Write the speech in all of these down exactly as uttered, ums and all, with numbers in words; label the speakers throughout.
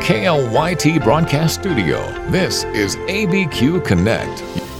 Speaker 1: K L Y T Broadcast Studio, this is A B Q Connect.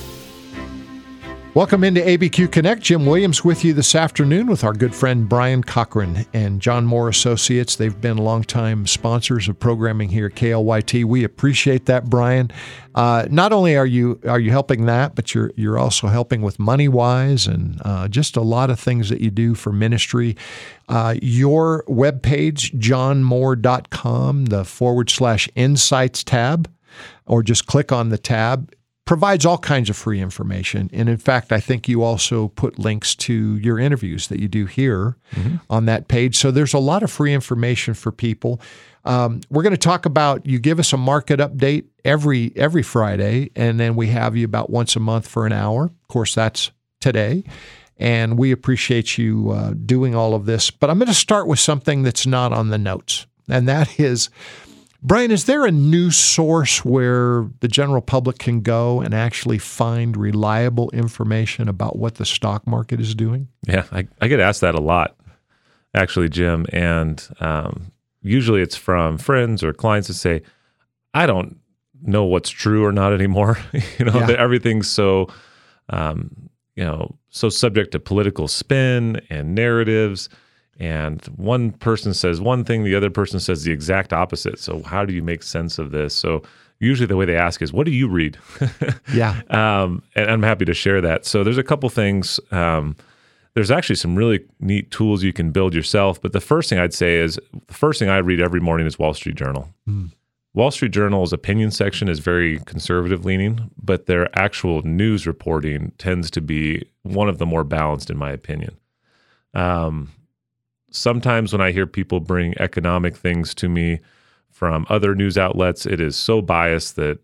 Speaker 2: Welcome into A B Q Connect. Jim Williams with you this afternoon with our good friend Brian Cochran and John Moore Associates. They've been longtime sponsors of programming here at K L Y T. We appreciate that, Brian. Uh, not only are you are you helping that, but you're you're also helping with MoneyWise and uh, just a lot of things that you do for ministry. Uh, your webpage, john moore dot com, the forward slash insights tab, or just click on the tab, provides all kinds of free information. And in fact, I think you also put links to your interviews that you do here mm-hmm. on that page. So there's a lot of free information for people. Um, we're going to talk about, you give us a market update every every Friday, and then we have you about once a month for an hour. Of course, that's today. And we appreciate you uh, doing all of this. But I'm going to start with something that's not on the notes. And that is, Brian, is there a news source where the general public can go and actually find reliable information about what the stock market is doing?
Speaker 3: Yeah, I, I get asked that a lot, actually, Jim. And um, usually it's from friends or clients that say, I don't know what's true or not anymore. you know,
Speaker 2: Yeah.
Speaker 3: that everything's so, um, you know, so subject to political spin and narratives. And one person says one thing, the other person says the exact opposite. So how do you make sense of this? So usually the way they ask is, what do you read?
Speaker 2: Yeah.
Speaker 3: Um, and I'm happy to share that. So there's a couple things. Um, there's actually some really neat tools you can build yourself. But the first thing I'd say is, the first thing I read every morning is Wall Street Journal. Mm. Wall Street Journal's opinion section is very conservative leaning, but their actual news reporting tends to be one of the more balanced, in my opinion. Um, Sometimes when I hear people bring economic things to me from other news outlets, it is so biased that,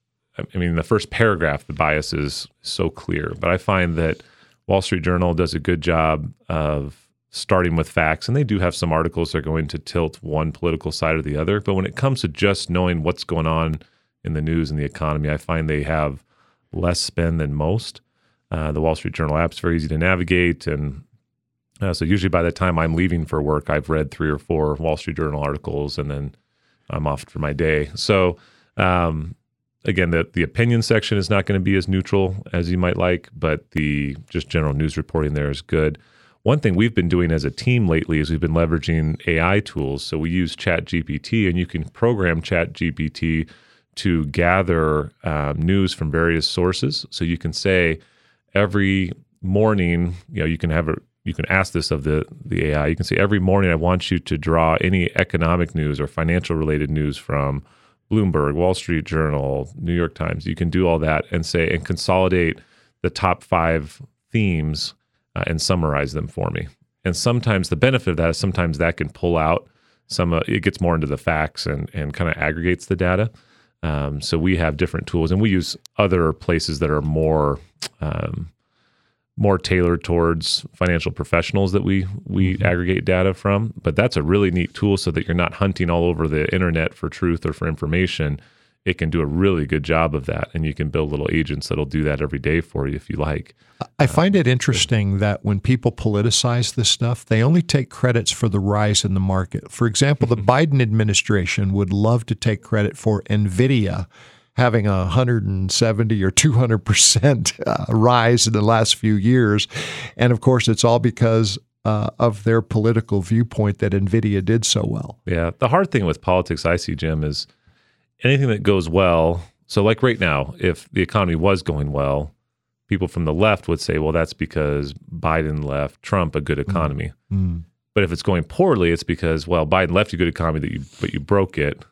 Speaker 3: I mean, the first paragraph, the bias is so clear. But I find that Wall Street Journal does a good job of starting with facts, and they do have some articles that are going to tilt one political side or the other. But when it comes to just knowing what's going on in the news and the economy, I find they have less spin than most. Uh, the Wall Street Journal app's very easy to navigate, and Uh, so usually by the time I'm leaving for work, I've read three or four Wall Street Journal articles, and then I'm off for my day. So um, again, the, the opinion section is not going to be as neutral as you might like, but the just general news reporting there is good. One thing we've been doing as a team lately is we've been leveraging A I tools. So we use ChatGPT, and you can program ChatGPT to gather um, news from various sources. So you can say every morning, you know, you can have a You can ask this of the, the A I. You can say, every morning I want you to draw any economic news or financial related news from Bloomberg, Wall Street Journal, New York Times. You can do all that and say, and consolidate the top five themes uh, and summarize them for me. And sometimes the benefit of that is sometimes that can pull out some, uh, it gets more into the facts and, and kind of aggregates the data. Um, so we have different tools, and we use other places that are more, um, more tailored towards financial professionals that we we mm-hmm. aggregate data from. But that's a really neat tool so that you're not hunting all over the internet for truth or for information. It can do a really good job of that, and you can build little agents that'll do that every day for you if you like.
Speaker 2: I find it interesting that when people politicize this stuff, they only take credits for the rise in the market. For example, the Biden administration would love to take credit for NVIDIA having a one hundred seventy or two hundred percent uh, rise in the last few years. And of course, it's all because uh, of their political viewpoint that NVIDIA did so well.
Speaker 3: Yeah. The hard thing with politics I see, Jim, is anything that goes well. So like right now, if the economy was going well, people from the left would say, well, that's because Biden left Trump a good economy. Mm. But if it's going poorly, it's because, well, Biden left you a good economy, that you but you broke it.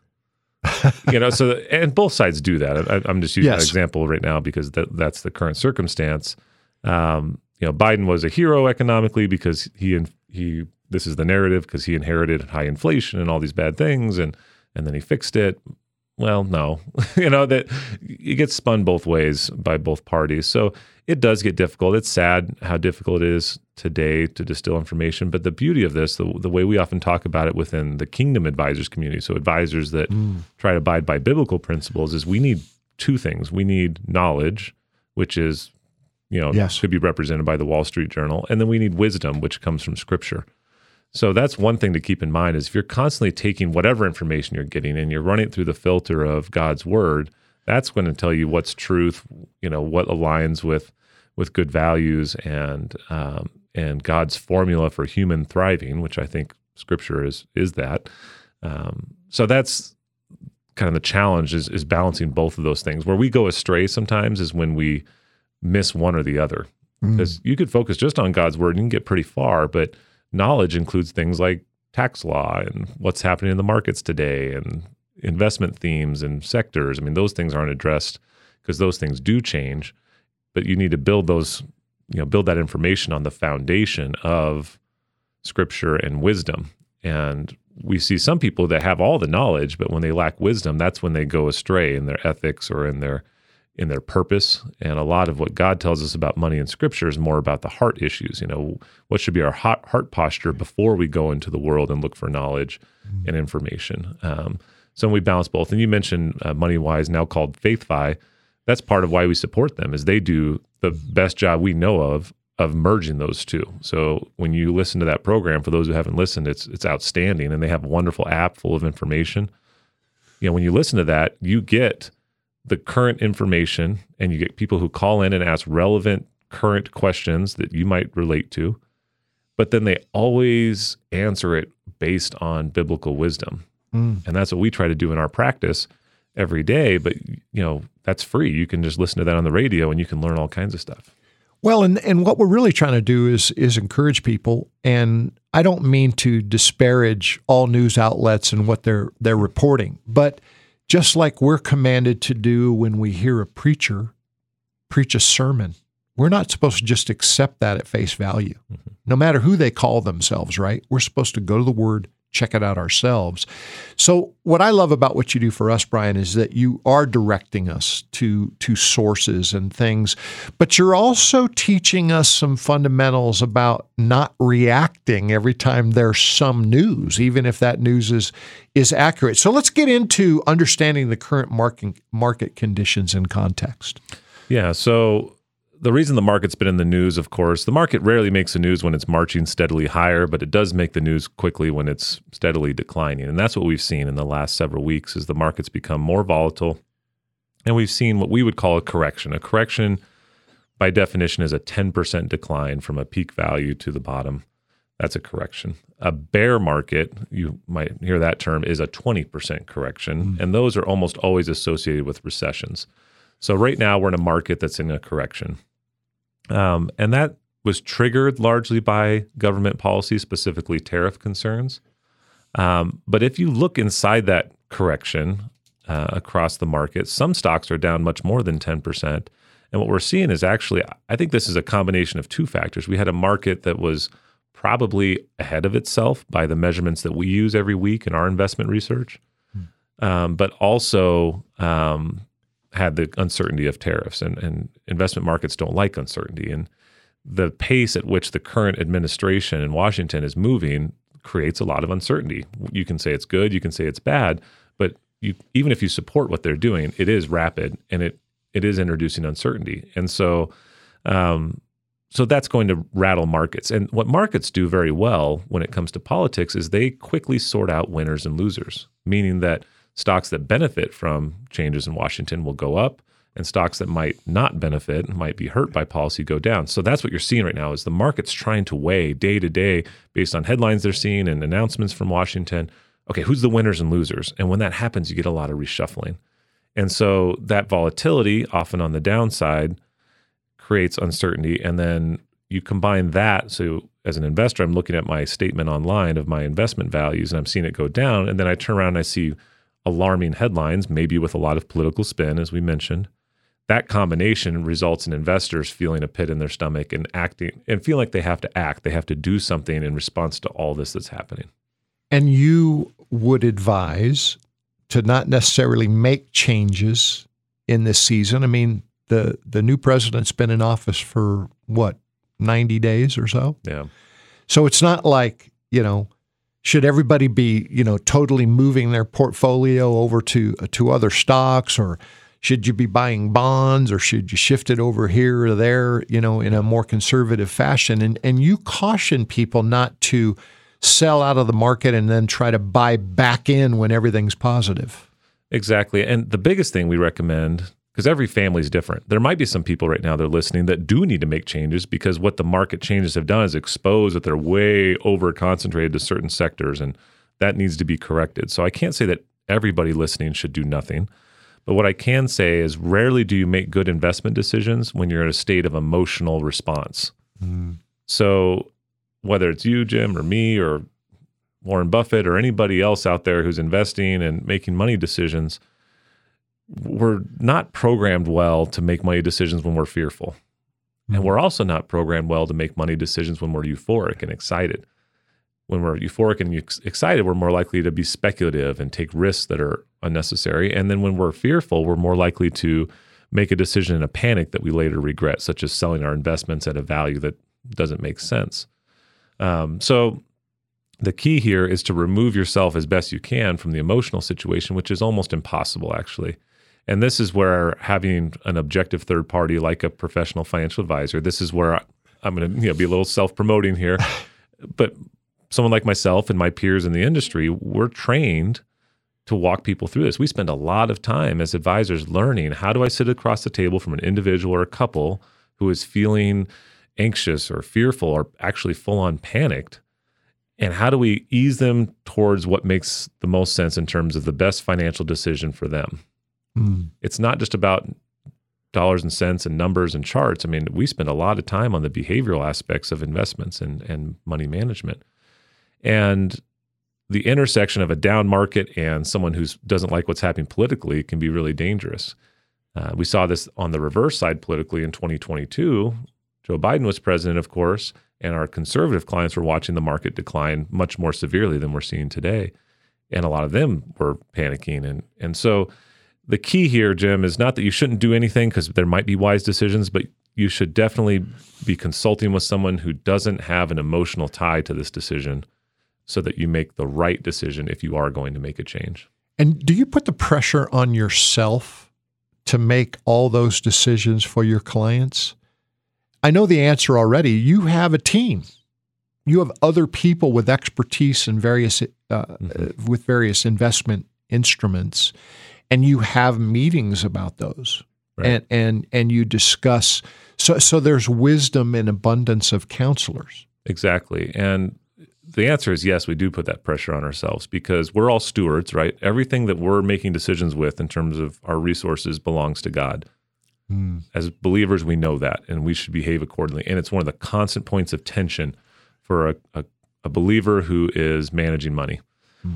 Speaker 3: you know, so and both sides do that. I, I'm just using
Speaker 2: yes.
Speaker 3: that example right now because that, that's the current circumstance. Um, you know, Biden was a hero economically because he and he. This is the narrative because he inherited high inflation and all these bad things, and and then he fixed it. Well, no, you know that it gets spun both ways by both parties. So it does get difficult. It's sad how difficult it is today to distill information. But the beauty of this, the, the way we often talk about it within the Kingdom Advisors community, so advisors that mm. try to abide by biblical principles, is we need two things. We need knowledge, which is, you know,
Speaker 2: yes.
Speaker 3: could be represented by the Wall Street Journal. And then we need wisdom, which comes from Scripture. So that's one thing to keep in mind is if you're constantly taking whatever information you're getting and you're running it through the filter of God's word, that's going to tell you what's truth, you know, what aligns with with good values and um, and God's formula for human thriving, which I think Scripture is is that. Um, so that's kind of the challenge is is balancing both of those things. Where we go astray sometimes is when we miss one or the other, because mm. you could focus just on God's word and you can get pretty far, but knowledge includes things like tax law and what's happening in the markets today and investment themes and sectors. I mean, those things aren't addressed because those things do change, but you need to build those, you know, build that information on the foundation of Scripture and wisdom. And we see some people that have all the knowledge, but when they lack wisdom, that's when they go astray in their ethics or in their in their purpose. And a lot of what God tells us about money in Scripture is more about the heart issues. You know, what should be our heart, heart posture before we go into the world and look for knowledge mm-hmm. and information. Um, so we balance both. And you mentioned uh, MoneyWise, now called FaithFi. That's part of why we support them, is they do the best job we know of of merging those two. So when you listen to that program, for those who haven't listened, it's it's outstanding, and they have a wonderful app full of information. You know, when you listen to that, you get the current information, and you get people who call in and ask relevant current questions that you might relate to, but then they always answer it based on biblical wisdom. Mm. And that's what we try to do in our practice every day. But, you know, that's free. You can just listen to that on the radio and you can learn all kinds of stuff.
Speaker 2: Well, and, and what we're really trying to do is is encourage people, and I don't mean to disparage all news outlets and what they're they're reporting, but just like we're commanded to do when we hear a preacher preach a sermon, we're not supposed to just accept that at face value, mm-hmm. no matter who they call themselves, right? We're supposed to go to the Word, check it out ourselves. So what I love about what you do for us, Brian, is that you are directing us to, to sources and things, but you're also teaching us some fundamentals about not reacting every time there's some news, even if that news is, is accurate. So let's get into understanding the current market, market conditions and context.
Speaker 3: Yeah, so the reason the market's been in the news, of course, the market rarely makes the news when it's marching steadily higher, but it does make the news quickly when it's steadily declining. And that's what we've seen in the last several weeks, is the market's become more volatile. And we've seen what we would call a correction. A correction, by definition, is a ten percent decline from a peak value to the bottom. That's a correction. A bear market, you might hear that term, is a twenty percent correction. Mm. And those are almost always associated with recessions. So right now we're in a market that's in a correction. Um, and that was triggered largely by government policy, specifically tariff concerns. Um, but if you look inside that correction uh, across the market, some stocks are down much more than ten percent. And what we're seeing is actually, I think this is a combination of two factors. We had a market that was probably ahead of itself by the measurements that we use every week in our investment research, hmm. um, but also um, had the uncertainty of tariffs, and, and investment markets don't like uncertainty. And the pace at which the current administration in Washington is moving creates a lot of uncertainty. You can say it's good, you can say it's bad, but you, even if you support what they're doing, it is rapid and it it is introducing uncertainty. And so, um, so that's going to rattle markets. And what markets do very well when it comes to politics is they quickly sort out winners and losers, meaning that stocks that benefit from changes in Washington will go up, and stocks that might not benefit, might be hurt by policy, go down. So that's what you're seeing right now, is the market's trying to weigh day to day based on headlines they're seeing and announcements from Washington. Okay, who's the winners and losers? And when that happens, you get a lot of reshuffling. And so that volatility, often on the downside, creates uncertainty. And then you combine that. So as an investor, I'm looking at my statement online of my investment values, and I'm seeing it go down. And then I turn around and I see alarming headlines, maybe with a lot of political spin, as we mentioned. That combination results in investors feeling a pit in their stomach and acting and feel like they have to act. They have to do something in response to all this that's happening.
Speaker 2: And you would advise to not necessarily make changes in this season. I mean, the the new president's been in office for what, ninety days or so?
Speaker 3: Yeah.
Speaker 2: So it's not like, you know, should everybody be, you know, totally moving their portfolio over to uh, to other stocks, or should you be buying bonds, or should you shift it over here or there, you know, in a more conservative fashion? And and you caution people not to sell out of the market and then try to buy back in when everything's positive.
Speaker 3: Exactly. And the biggest thing we recommend, because every family is different. There might be some people right now that are listening that do need to make changes because what the market changes have done is expose that they're way over concentrated to certain sectors, and that needs to be corrected. So I can't say that everybody listening should do nothing. But what I can say is rarely do you make good investment decisions when you're in a state of emotional response. Mm. So whether it's you, Jim, or me, or Warren Buffett, or anybody else out there who's investing and making money decisions, we're not programmed well to make money decisions when we're fearful. Mm. And we're also not programmed well to make money decisions when we're euphoric and excited. When we're euphoric and excited, we're more likely to be speculative and take risks that are unnecessary. And then when we're fearful, we're more likely to make a decision in a panic that we later regret, such as selling our investments at a value that doesn't make sense. Um, so the key here is to remove yourself as best you can from the emotional situation, which is almost impossible, actually. And this is where having an objective third party like a professional financial advisor, this is where I, I'm going to you know, be a little self-promoting here, but someone like myself and my peers in the industry, we're trained to walk people through this. We spend a lot of time as advisors learning, how do I sit across the table from an individual or a couple who is feeling anxious or fearful or actually full-on panicked, and how do we ease them towards what makes the most sense in terms of the best financial decision for them? Mm. It's not just about dollars and cents and numbers and charts. I mean, we spend a lot of time on the behavioral aspects of investments and, and money management. And the intersection of a down market and someone who doesn't like what's happening politically can be really dangerous. Uh, we saw this on the reverse side politically in twenty twenty-two. Joe Biden was president, of course, and our conservative clients were watching the market decline much more severely than we're seeing today. And a lot of them were panicking. And, and so the key here, Jim, is not that you shouldn't do anything because there might be wise decisions, but you should definitely be consulting with someone who doesn't have an emotional tie to this decision, so that you make the right decision if you are going to make a change.
Speaker 2: And do you put the pressure on yourself to make all those decisions for your clients? I know the answer already. You have a team. You have other people with expertise in various uh, mm-hmm. with various investment instruments, and you have meetings about those, right. and and and you discuss. So so there's wisdom and abundance of counselors.
Speaker 3: Exactly, and the answer is yes, we do put that pressure on ourselves because we're all stewards, right? Everything that we're making decisions with in terms of our resources belongs to God. Mm. As believers, we know that, and we should behave accordingly. And it's one of the constant points of tension for a, a, a believer who is managing money. Mm.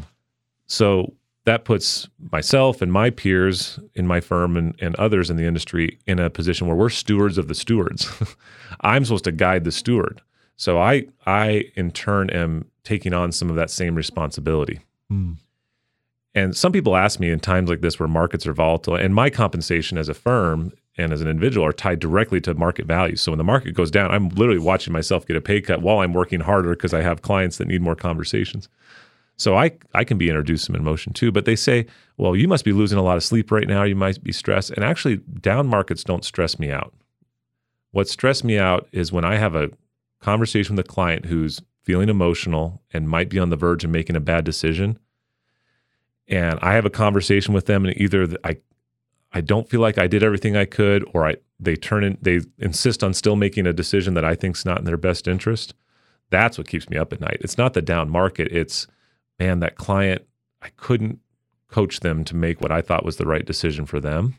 Speaker 3: So that puts myself and my peers in my firm and, and others in the industry in a position where we're stewards of the stewards. I'm supposed to guide the steward. So I, I in turn am taking on some of that same responsibility. Mm. And some people ask me in times like this where markets are volatile, and my compensation as a firm and as an individual are tied directly to market value. So when the market goes down, I'm literally watching myself get a pay cut while I'm working harder because I have clients that need more conversations. So I, I can be introduced some emotion too, but they say, well, you must be losing a lot of sleep right now. You might be stressed. And actually, down markets don't stress me out. What stressed me out is when I have a conversation with a client who's feeling emotional and might be on the verge of making a bad decision, and I have a conversation with them, and either I, I don't feel like I did everything I could, or I they turn in, they insist on still making a decision that I think's not in their best interest. That's what keeps me up at night. It's not the down market. It's, man, that client, I couldn't coach them to make what I thought was the right decision for them,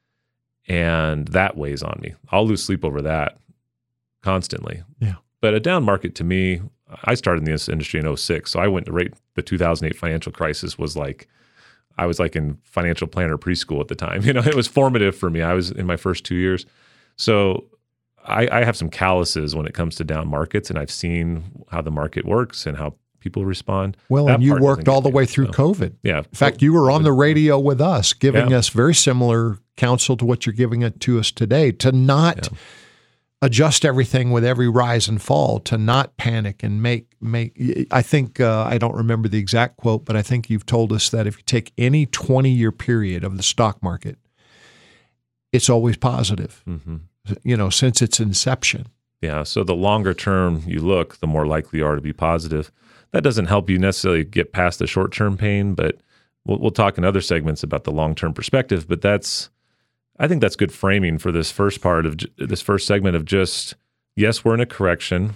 Speaker 3: and that weighs on me. I'll lose sleep over that constantly. Yeah. But a down market to me, I started in this industry in oh six, so I went to right the two thousand eight financial crisis was like, I was like in financial planner preschool at the time. You know, it was formative for me. I was in my first two years. So I, I have some calluses when it comes to down markets, and I've seen how the market works and how people respond.
Speaker 2: Well, that and you worked all the way through so. COVID.
Speaker 3: Yeah.
Speaker 2: In fact, you were on the radio with us giving yeah. us very similar counsel to what you're giving it to us today, to not yeah. adjust everything with every rise and fall, to not panic and make, make I think, uh, I don't remember the exact quote, but I think you've told us that if you take any twenty-year period of the stock market, it's always positive, mm-hmm. you know, since its inception.
Speaker 3: Yeah, so the longer term you look, the more likely you are to be positive. that doesn't help you necessarily get past the short-term pain, but we'll, we'll talk in other segments about the long-term perspective. But that's, I think that's good framing for this first part of this first segment of just, yes, we're in a correction.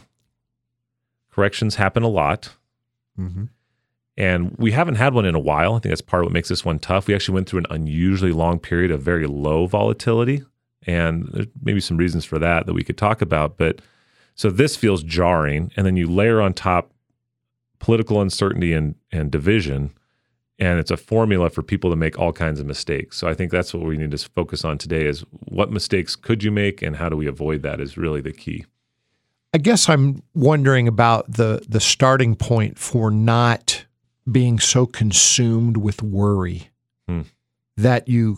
Speaker 3: Corrections happen a lot. Mm-hmm. And we haven't had one in a while. I think that's part of what makes this one tough. We actually went through an unusually long period of very low volatility. And there's maybe some reasons for that that we could talk about. But so this feels jarring. And then you layer on top political uncertainty and, and division. And it's a formula for people to make all kinds of mistakes. So I think that's what we need to focus on today is what mistakes could you make and how do we avoid that is really the key.
Speaker 2: I guess I'm wondering about the the starting point for not being so consumed with worry hmm. that you,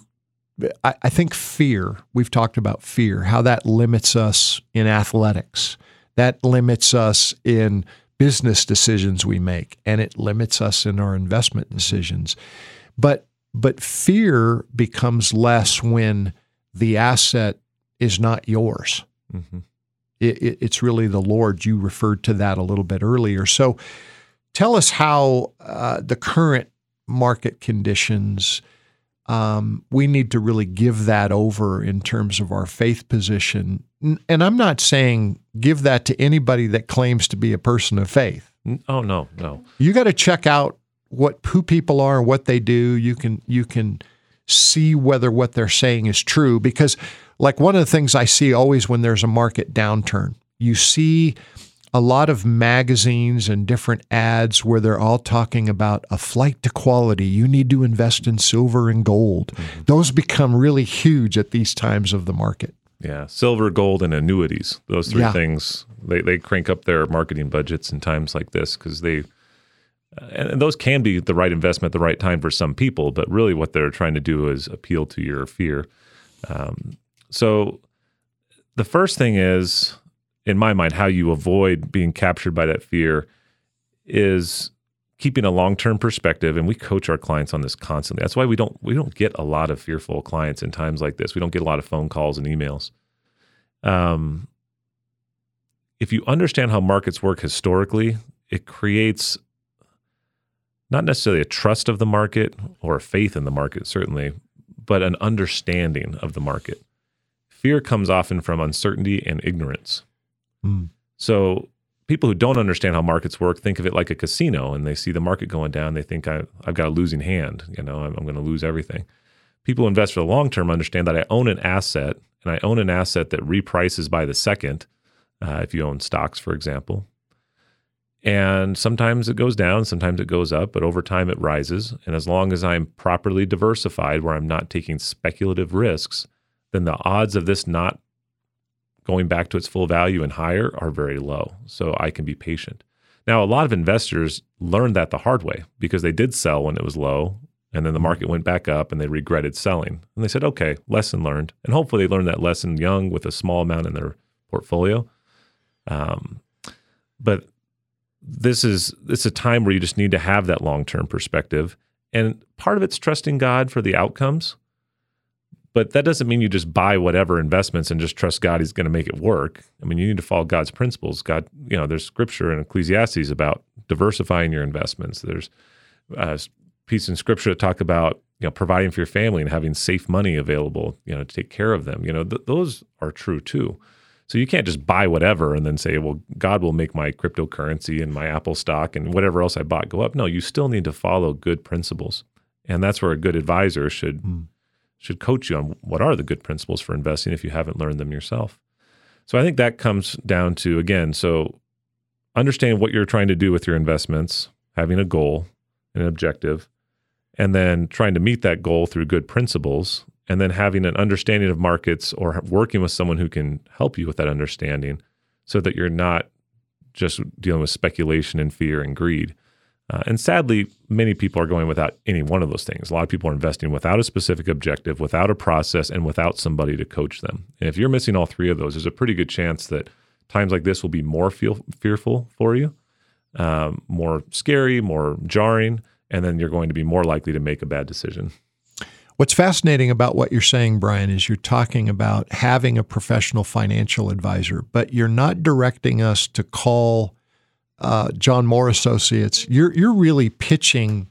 Speaker 2: I, I think fear, we've talked about fear, how that limits us in athletics, that limits us in business decisions we make, and it limits us in our investment decisions. But but fear becomes less when the asset is not yours. Mm-hmm. It, it, it's really the Lord. You referred to that a little bit earlier. So tell us how uh, the current market conditions, um, we need to really give that over in terms of our faith position. And I'm not saying give that to anybody that claims to be a person of faith.
Speaker 3: Oh, no, no.
Speaker 2: You got to check out what who people are and what they do. You can you can see whether what they're saying is true. Because like one of the things I see always when there's a market downturn, you see a lot of magazines and different ads where they're all talking about a flight to quality. You need to invest in silver and gold. Mm-hmm. Those become really huge at these times of the market.
Speaker 3: Yeah, silver, gold, and annuities. Those three
Speaker 2: yeah.
Speaker 3: things, they, they crank up their marketing budgets in times like this because they, uh, and, and those can be the right investment at the right time for some people, but really what they're trying to do is appeal to your fear. Um, so the first thing is, in my mind, how you avoid being captured by that fear is keeping a long-term perspective, and we coach our clients on this constantly. That's why we don't we don't get a lot of fearful clients in times like this. We don't get a lot of phone calls and emails. Um, if you understand how markets work historically, it creates not necessarily a trust of the market or a faith in the market, certainly, but an understanding of the market. Fear comes often from uncertainty and ignorance. Mm. So people who don't understand how markets work think of it like a casino, and they see the market going down. They think I, I've got a losing hand. You know, I'm, I'm going to lose everything. People who invest for the long term understand that I own an asset, and I own an asset that reprices by the second. Uh, if you own stocks, for example, and sometimes it goes down, sometimes it goes up, but over time it rises. And as long as I'm properly diversified, where I'm not taking speculative risks, then the odds of this not going back to its full value and higher are very low. So I can be patient. Now, a lot of investors learned that the hard way because they did sell when it was low, and then the market went back up and they regretted selling. And they said, okay, lesson learned. And hopefully they learned that lesson young with a small amount in their portfolio. Um, but this is it's a time where you just need to have that long-term perspective. And part of it's trusting God for the outcomes. But that doesn't mean you just buy whatever investments and just trust God He's going to make it work. I mean, you need to follow God's principles. God, you know, there's scripture in Ecclesiastes about diversifying your investments. There's a piece in scripture that talk about, you know, providing for your family and having safe money available, you know, to take care of them. You know, th- those are true too. So you can't just buy whatever and then say, well, God will make my cryptocurrency and my Apple stock and whatever else I bought go up. No, you still need to follow good principles. And that's where a good advisor should mm. should coach you on what are the good principles for investing if you haven't learned them yourself. So I think that comes down to, again, so understand what you're trying to do with your investments, having a goal, an objective, and then trying to meet that goal through good principles, and then having an understanding of markets or working with someone who can help you with that understanding so that you're not just dealing with speculation and fear and greed. Uh, and sadly, many people are going without any one of those things. A lot of people are investing without a specific objective, without a process, and without somebody to coach them. And if you're missing all three of those, there's a pretty good chance that times like this will be more feel, fearful for you, um, more scary, more jarring, and then you're going to be more likely to make a bad decision.
Speaker 2: What's fascinating about what you're saying, Brian, is you're talking about having a professional financial advisor, but you're not directing us to call uh, John Moore Associates, you're you're really pitching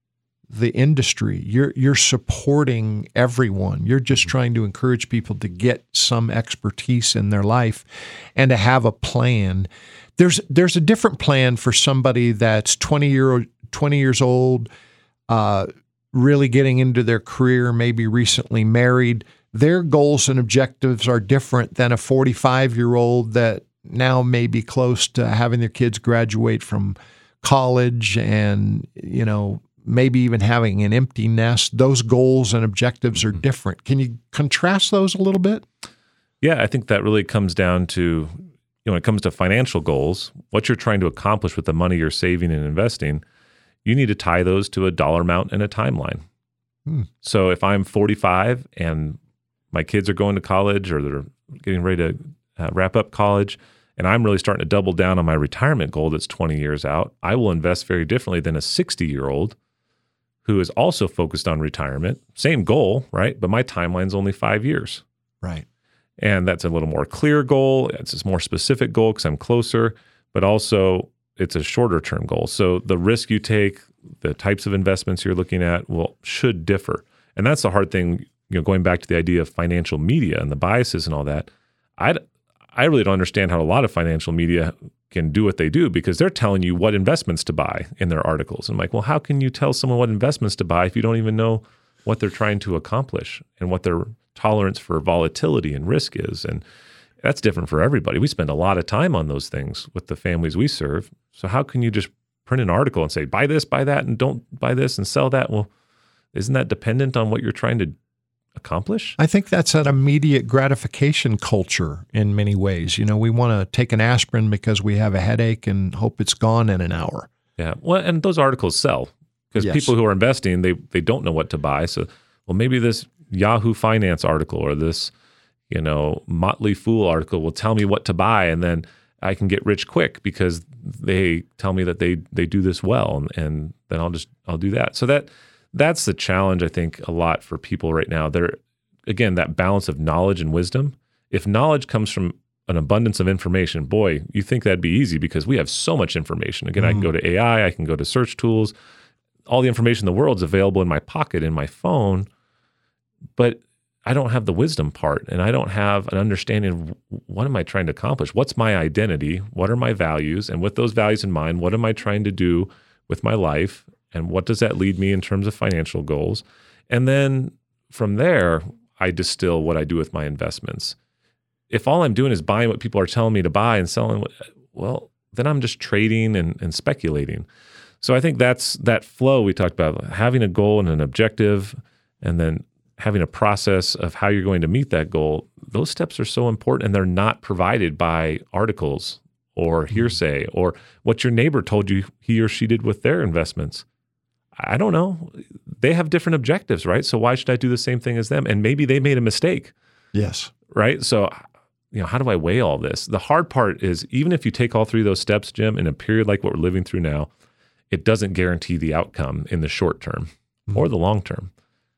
Speaker 2: the industry. You're you're supporting everyone. You're just trying to encourage people to get some expertise in their life and to have a plan. There's there's a different plan for somebody that's twenty year twenty years old, uh, really getting into their career, maybe recently married. Their goals and objectives are different than a forty-five year old that now may be close to having their kids graduate from college and, you know, maybe even having an empty nest. Those goals and objectives are different. Can you contrast those a little bit?
Speaker 3: Yeah, I think that really comes down to, you know, when it comes to financial goals, what you're trying to accomplish with the money you're saving and investing, you need to tie those to a dollar amount and a timeline. Hmm. So if I'm forty-five and my kids are going to college or they're getting ready to uh, wrap up college, and I'm really starting to double down on my retirement goal that's twenty years out, I will invest very differently than a sixty-year-old who is also focused on retirement. Same goal, right? But my timeline's only five years.
Speaker 2: Right.
Speaker 3: And that's a little more clear goal. It's a more specific goal because I'm closer, but also it's a shorter term goal. So the risk you take, the types of investments you're looking at will should differ. And that's the hard thing, you know, going back to the idea of financial media and the biases and all that. I I really don't understand how a lot of financial media can do what they do because they're telling you what investments to buy in their articles. And I'm like, well, how can you tell someone what investments to buy if you don't even know what they're trying to accomplish and what their tolerance for volatility and risk is? And that's different for everybody. We spend a lot of time on those things with the families we serve. So how can you just print an article and say, buy this, buy that, and don't buy this and sell that? Well, isn't that dependent on what you're trying to accomplish?
Speaker 2: I think that's an immediate gratification culture in many ways. You know, we want to take an aspirin because we have a headache and hope it's gone in an hour.
Speaker 3: Yeah. Well, and those articles sell because
Speaker 2: Yes.
Speaker 3: people who are investing, they they don't know what to buy. So, well, maybe this Yahoo Finance article or this, you know, Motley Fool article will tell me what to buy, and then I can get rich quick because they tell me that they they do this well, and, and then I'll just I'll do that. So that that's the challenge, I think, a lot for people right now. They're, again, that balance of knowledge and wisdom. If knowledge comes from an abundance of information, boy, you think that'd be easy because we have so much information. Again, mm. I can go to A I, I can go to search tools. All the information in the world is available in my pocket, in my phone, but I don't have the wisdom part, and I don't have an understanding of what am I trying to accomplish? What's my identity? What are my values? And with those values in mind, what am I trying to do with my life? And what does that lead me in terms of financial goals? And then from there, I distill what I do with my investments. If all I'm doing is buying what people are telling me to buy and selling, well, then I'm just trading and, and speculating. So I think that's that flow we talked about, having a goal and an objective, and then having a process of how you're going to meet that goal. Those steps are so important, and they're not provided by articles or hearsay or what your neighbor told you he or she did with their investments. I don't know. They have different objectives, right? So why should I do the same thing as them? And maybe they made a mistake.
Speaker 2: Yes.
Speaker 3: Right? So, you know, how do I weigh all this? The hard part is even if you take all three of those steps, Jim, in a period like what we're living through now, it doesn't guarantee the outcome in the short term mm-hmm. or the long term.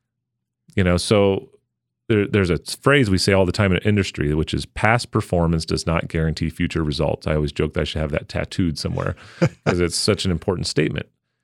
Speaker 3: You know, so there, there's a phrase we say all the time in industry, which is past performance does not guarantee future results. I always joke that I should have that tattooed somewhere because it's such an important statement.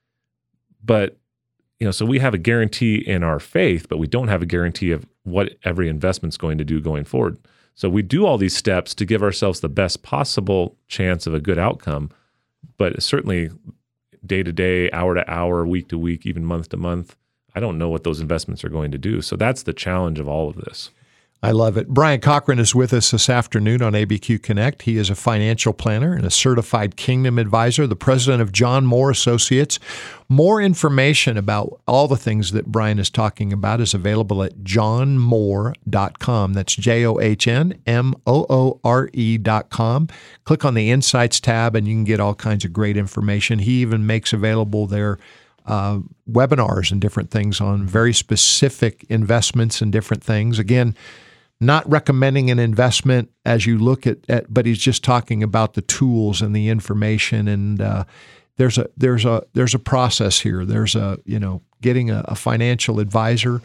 Speaker 3: But, you know, so we have a guarantee in our faith, but we don't have a guarantee of what every investment's going to do going forward. So we do all these steps to give ourselves the best possible chance of a good outcome, but certainly day to day, hour to hour, week to week, even month to month, I don't know what those investments are going to do. So that's the challenge of all of this.
Speaker 2: I love it. Brian Cochran is with us this afternoon on A B Q Connect. He is a financial planner and a certified Kingdom advisor, the president of John Moore Associates. More information about all the things that Brian is talking about is available at john moore dot com. That's J O H N M O O R E dot com. Click on the Insights tab and you can get all kinds of great information. He even makes available their uh, webinars and different things on very specific investments and different things. Again, not recommending an investment as you look at, at but he's just talking about the tools and the information. And uh, there's a there's a there's a process here. There's a you know getting a, a financial advisor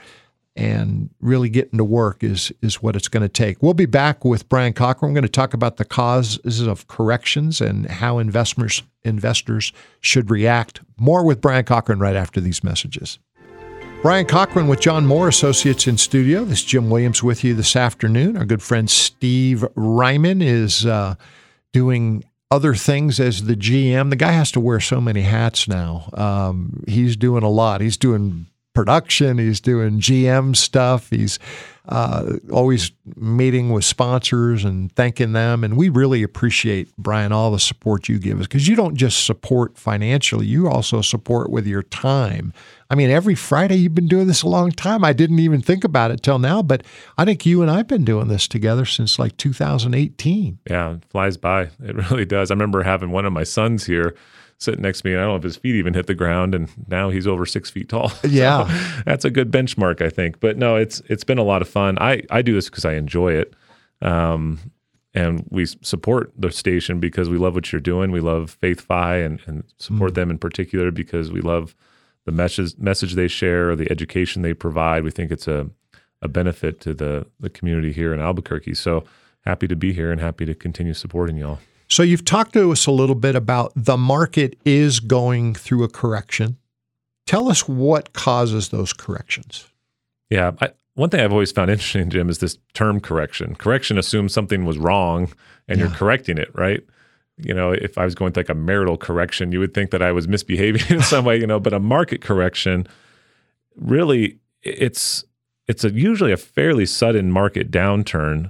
Speaker 2: and really getting to work is is what it's going to take. We'll be back with Brian Cochran. We're going to talk about the causes of corrections and how investors investors should react. More with Brian Cochran right after these messages. Brian Cochran with John Moore Associates in studio. This is Jim Williams with you this afternoon. Our good friend Steve Reiman is uh, doing other things as the G M. The guy has to wear so many hats now. Um, he's doing a lot. He's doing production. He's doing G M stuff. He's uh, always meeting with sponsors and thanking them. And we really appreciate, Brian, all the support you give us, because you don't just support financially, you also support with your time. I mean, every Friday, you've been doing this a long time. I didn't even think about it till now, but I think you and I have been doing this together since like two thousand eighteen.
Speaker 3: Yeah, it flies by. It really does. I remember having one of my sons here sitting next to me, and I don't know if his feet even hit the ground, and now he's over six feet tall.
Speaker 2: Yeah.
Speaker 3: So that's a good benchmark, I think. But no, it's it's been a lot of fun. I, I do this because I enjoy it. Um, and we support the station because we love what you're doing. We love FaithFi and, and support mm. them in particular because we love the message message they share, the education they provide. We think it's a, a benefit to the, the community here in Albuquerque. So happy to be here and happy to continue supporting y'all.
Speaker 2: So you've talked to us a little bit about the market is going through a correction. Tell us what causes those corrections.
Speaker 3: Yeah. I, one thing I've always found interesting, Jim, is this term correction. Correction assumes something was wrong and yeah. you're correcting it, right? You know, if I was going through like a marital correction, you would think that I was misbehaving in some way, you know, but a market correction, really, it's it's a, usually a fairly sudden market downturn.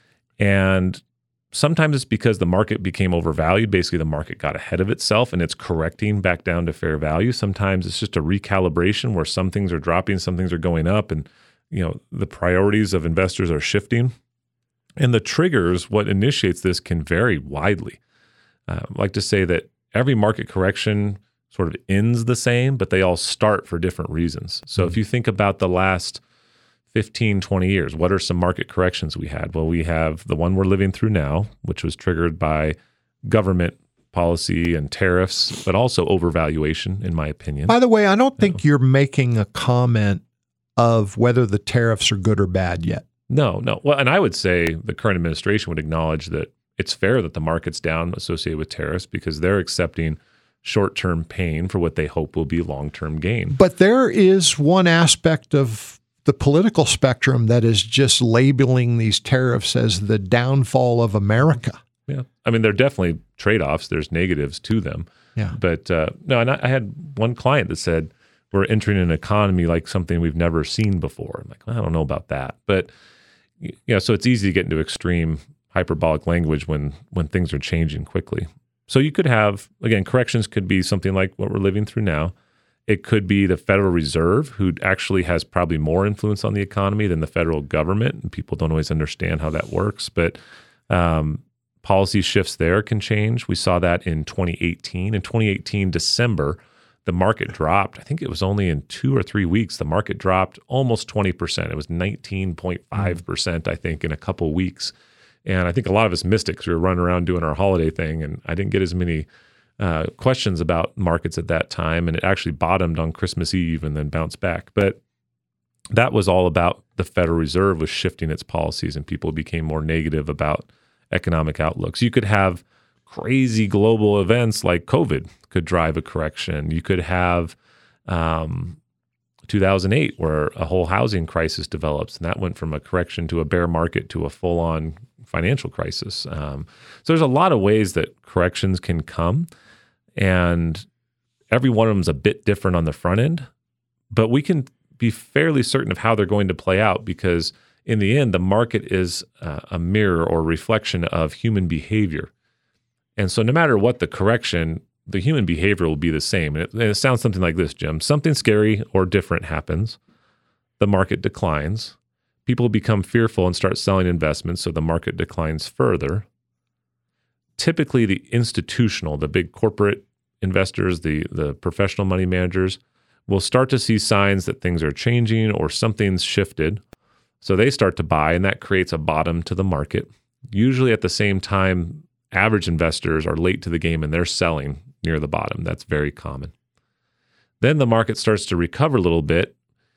Speaker 3: And sometimes it's because the market became overvalued. Basically, the market got ahead of itself and it's correcting back down to fair value. Sometimes it's just a recalibration where some things are dropping, some things are going up, and you know the priorities of investors are shifting. And the triggers, what initiates this, can vary widely. Uh, I like to say that every market correction sort of ends the same, but they all start for different reasons. So mm-hmm. if you think about the last fifteen, twenty years, what are some market corrections we had? Well, we have the one we're living through now, which was triggered by government policy and tariffs, but also overvaluation, in my opinion.
Speaker 2: By the way, I don't think no. you're making a comment of whether the tariffs are good or bad yet.
Speaker 3: No, no. Well, and I would say the current administration would acknowledge that it's fair that the market's down associated with tariffs because they're accepting short-term pain for what they hope will be long-term gain.
Speaker 2: But there is one aspect of the political spectrum that is just labeling these tariffs as the downfall of America.
Speaker 3: Yeah. I mean, there are definitely trade-offs. There's negatives to them.
Speaker 2: Yeah.
Speaker 3: But uh, no, and I, I had one client that said, we're entering an economy like something we've never seen before. I'm like, well, I don't know about that. But, you know, so it's easy to get into extreme hyperbolic language when when things are changing quickly. So you could have, again, corrections could be something like what we're living through now. It could be the Federal Reserve, who actually has probably more influence on the economy than the federal government, and people don't always understand how that works. But um, policy shifts there can change. We saw that in twenty eighteen. In twenty eighteen, December, the market dropped. I think it was only in two or three weeks, the market dropped almost twenty percent. It was nineteen point five percent, I think, in a couple weeks. And I think a lot of us missed it because we were running around doing our holiday thing, and I didn't get as many uh, questions about markets at that time. And it actually bottomed on Christmas Eve and then bounced back. But that was all about the Federal Reserve was shifting its policies, and people became more negative about economic outlooks. You could have crazy global events like COVID could drive a correction. You could have um, two thousand eight, where a whole housing crisis develops, and that went from a correction to a bear market to a full-on financial crisis. Um, so there's a lot of ways that corrections can come, and every one of them is a bit different on the front end, but we can be fairly certain of how they're going to play out because in the end, the market is uh, a mirror or reflection of human behavior. And so no matter what the correction, the human behavior will be the same. And it, and it sounds something like this, Jim. Something scary or different happens. The market declines. People become fearful and start selling investments, so the market declines further. Typically, the institutional, the big corporate investors, the, the professional money managers, will start to see signs that things are changing or something's shifted. So they start to buy, and that creates a bottom to the market. Usually at the same time, average investors are late to the game and they're selling near the bottom. That's very common. Then the market starts to recover a little bit,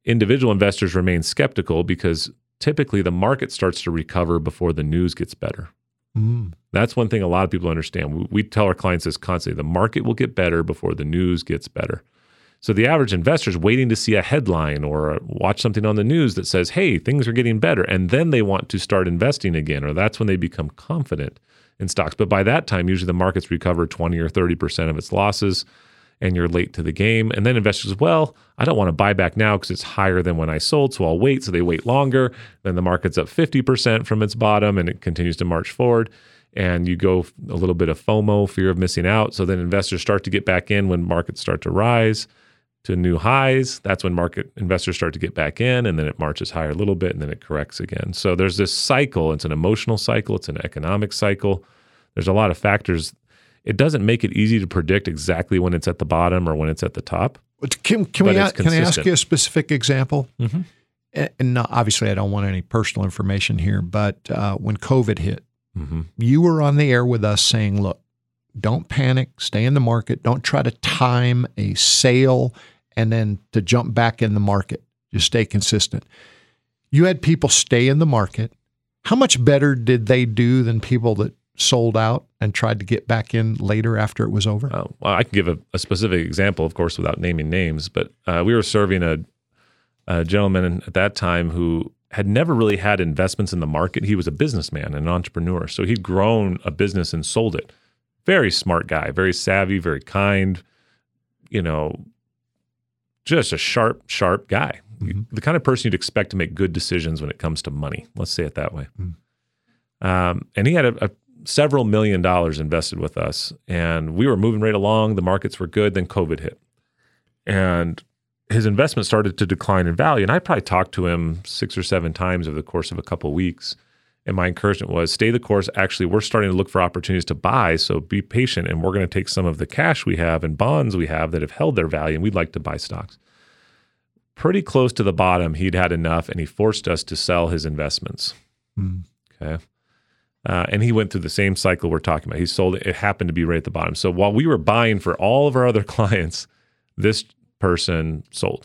Speaker 3: individual investors remain skeptical because typically the market starts to recover before the news gets better.
Speaker 2: Mm.
Speaker 3: That's one thing a lot of people understand. We, we tell our clients this constantly: the market will get better before the news gets better. So the average investor is waiting to see a headline or watch something on the news that says, hey, things are getting better. And then they want to start investing again, or that's when they become confident in stocks. But by that time, usually the market's recovered twenty or thirty percent of its losses, and you're late to the game. And then investors, well, I don't want to buy back now because it's higher than when I sold, so I'll wait. So they wait longer. Then the market's up fifty percent from its bottom, and it continues to march forward. And you go a little bit of FOMO, fear of missing out. So then investors start to get back in when markets start to rise to new highs. That's when market investors start to get back in, and then it marches higher a little bit, and then it corrects again. So there's this cycle. It's an emotional cycle. It's an economic cycle. There's a lot of factors. It doesn't make it easy to predict exactly when it's at the bottom or when it's at the top.
Speaker 2: Can, can, we, can I ask you a specific example?
Speaker 3: Mm-hmm.
Speaker 2: And not, obviously, I don't want any personal information here, but uh, when COVID hit,
Speaker 3: mm-hmm.
Speaker 2: you were on the air with us saying, look, don't panic, stay in the market. Don't try to time a sale and then to jump back in the market. Just stay consistent. You had people stay in the market. How much better did they do than people that sold out and tried to get back in later after it was over?
Speaker 3: Oh, well, I can give a, a specific example, of course, without naming names, but uh, we were serving a, a gentleman at that time who had never really had investments in the market. He was a businessman, an entrepreneur. So he'd grown a business and sold it. Very smart guy, very savvy, very kind, you know, just a sharp, sharp guy. Mm-hmm. The kind of person you'd expect to make good decisions when it comes to money. Let's say it that way. Mm-hmm. Um, and he had a, a several million dollars invested with us, and we were moving right along. The markets were good. Then COVID hit, and his investment started to decline in value. And I probably talked to him six or seven times over the course of a couple of weeks. And my encouragement was, stay the course. Actually, we're starting to look for opportunities to buy, so be patient, and we're going to take some of the cash we have and bonds we have that have held their value, and we'd like to buy stocks. Pretty close to the bottom, he'd had enough, and he forced us to sell his investments.
Speaker 2: Hmm.
Speaker 3: Okay. Uh, and he went through the same cycle we're talking about. He sold it. It happened to be right at the bottom. So while we were buying for all of our other clients, this person sold.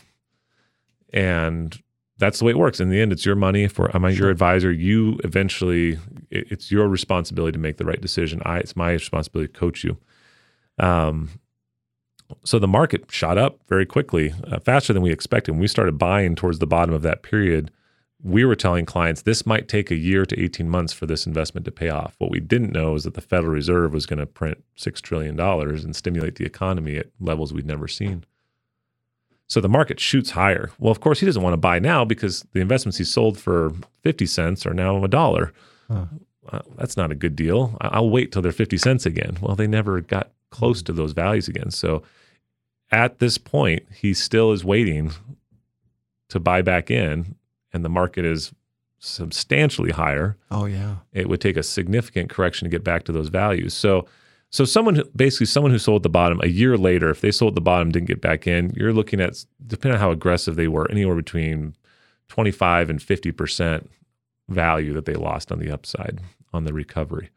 Speaker 3: And that's the way it works. In the end, it's your money. For am I your advisor? You eventually, it, it's your responsibility to make the right decision. I, it's my responsibility to coach you. Um, so the market shot up very quickly, uh, faster than we expected. When we started buying towards the bottom of that period, we were telling clients this might take a year to eighteen months for this investment to pay off. What we didn't know is that the Federal Reserve was going to print six trillion dollars and stimulate the economy at levels we'd never seen. So the market shoots higher. Well, of course, he doesn't want to buy now because the investments he sold for fifty cents are now a dollar.
Speaker 2: Huh.
Speaker 3: Uh, that's not a good deal. I'll wait till they're fifty cents again. Well, they never got close to those values again. So at this point, he still is waiting to buy back in, and the market is substantially higher.
Speaker 2: Oh, yeah.
Speaker 3: It would take a significant correction to get back to those values. So So someone, who, basically someone who sold at the bottom a year later, if they sold at the bottom, didn't get back in, you're looking at, depending on how aggressive they were, anywhere between twenty-five and fifty percent value that they lost on the upside, on the recovery.